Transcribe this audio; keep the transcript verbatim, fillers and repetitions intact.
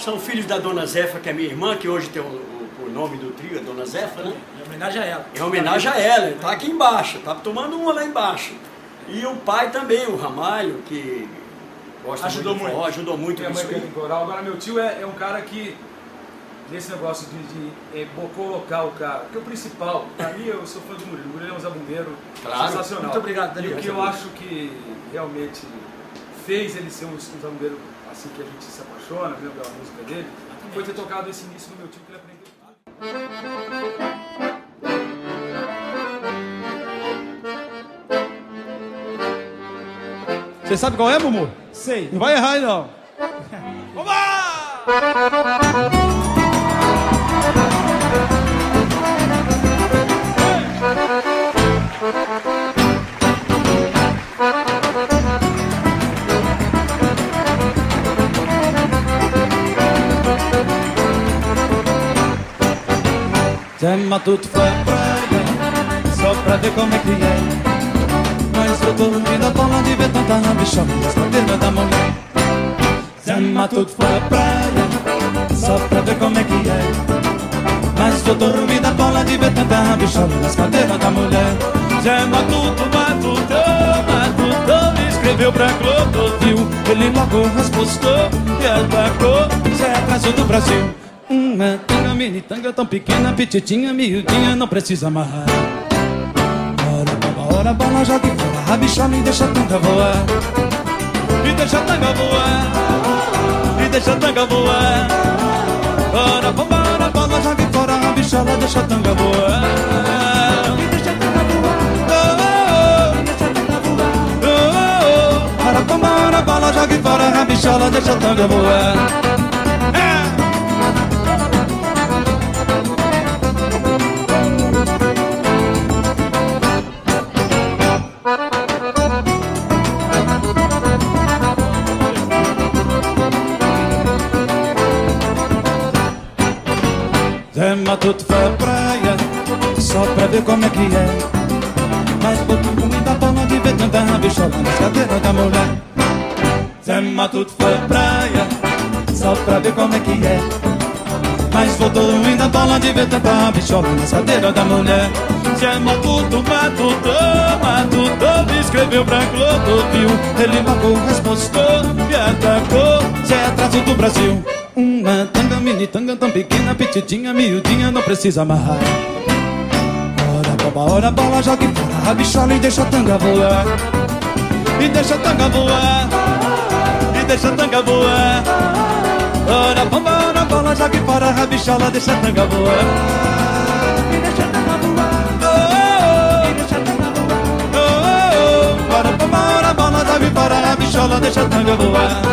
São filhos da Dona Zefa, que é minha irmã, que hoje tem o, o, o nome do trio, a Dona Zefa, né? Em homenagem a ela. Em homenagem a ela, ele tá aqui embaixo, tá tomando uma lá embaixo. E o pai também, o Ramalho, que gosta Ajudou muito, muito. forró, ajudou muito Minha mãe nisso canta aí. em coral. Agora meu tio é, é um cara que, nesse negócio de, de é, colocar o cara, porque o principal, pra mim, eu sou fã do Murilo, o Murilo é um zabumbeiro Claro. sensacional. Muito obrigado, E Daniel. o que eu acho que realmente fez ele ser um, um zabumbeiro assim que a gente se apaixona, né, pela música dele, foi ter tocado esse início no meu tio, que ele aprendeu tudo. Você sabe qual é, Mumu? Sei. Não vai errar aí, não. Zé Matuto foi à praia só pra ver como é que é. Mas eu tô ouvindo a bola de ver tanta rabichola nas cadeiras da mulher. Zé Matuto foi à praia só pra ver como é que é. Mas eu tô ouvindo a bola de ver tanta rabichola nas cadeiras da mulher. Zé Matuto, Matuto, Matuto escreveu pra Clodovil. Ele logo respostou e atacou Zé atraso do Brasil. Uma tanga, mini tanga tão pequena, petitinha, miudinha, não precisa amarrar. Ora, baba, ora, bola, joga fora, rabichola e deixa a tanga voar. E deixa a tanga voar. E deixa a tanga voar. Ora, baba, ora, bola, joga fora, rabichola, deixa a tanga voar. E deixa a tanga voar. Oh, oh, deixa a tanga voar. Oh, oh, ora, baba, ora, bola, joga fora, rabichola, deixa a tanga voar. Zé Matuto foi à praia só pra ver como é que é. Mas botou comida bola de ver tanta rabichola nas cadeiras da mulher. Zé Matuto foi à praia só pra ver como é que é. Mas voltou ainda bola de ver tanta rabichola nas cadeiras da mulher. Zé Matuto, Matuto, Matuto escreveu pra Clodovil. Ele logo respostou e atacou Zé atraso do Brasil. Uma tanga, mini tanga tão pequena, petitinha, miudinha, não precisa amarrar. Ora, boba, ora, bola, jogue fora, rabichola e deixa a tanga voar. E deixa a tanga voar. E deixa a tanga voar. Ora, boba, ora, bola, jogue fora, rabichola, deixa a tanga voar. E deixa a tanga voar. Oh, oh, e deixa a tanga voar. Oh, oh, ora, boba, ora, bola, jogue fora, rabichola, deixa a tanga voar.